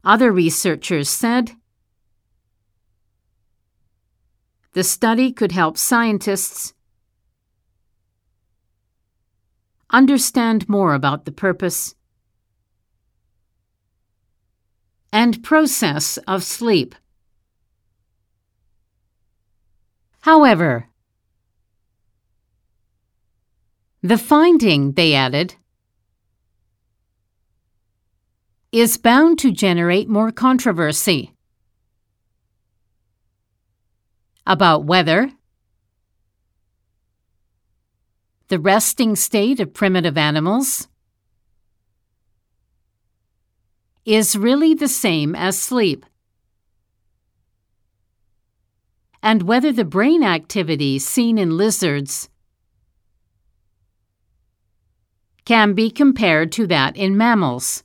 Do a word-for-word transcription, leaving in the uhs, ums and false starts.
Other researchers said the study could help scientists understand more about the purpose and process of sleep. However, the finding, they added, is bound to generate more controversy about whether the resting state of primitive animals is really the same as sleep, and whether the brain activity seen in lizards can be compared to that in mammals.